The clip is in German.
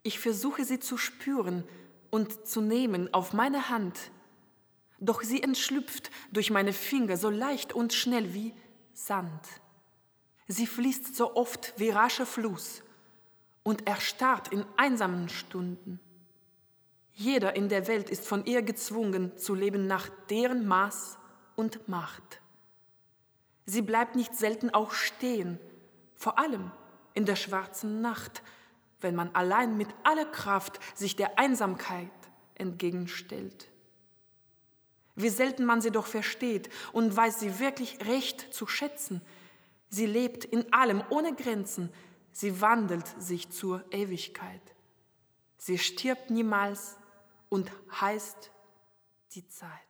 Ich versuche sie zu spüren und zu nehmen auf meine Hand. Doch sie entschlüpft durch meine Finger so leicht und schnell wie Sand. Sie fließt so oft wie rascher Fluss und erstarrt in einsamen Stunden. Jeder in der Welt ist von ihr gezwungen zu leben nach deren Maß und Macht. Sie bleibt nicht selten auch stehen, vor allem in der schwarzen Nacht, wenn man allein mit aller Kraft sich der Einsamkeit entgegenstellt. Wie selten man sie doch versteht und weiß sie wirklich recht zu schätzen. Sie lebt in allem ohne Grenzen, sie wandelt sich zur Ewigkeit. Sie stirbt niemals und heißt die Zeit.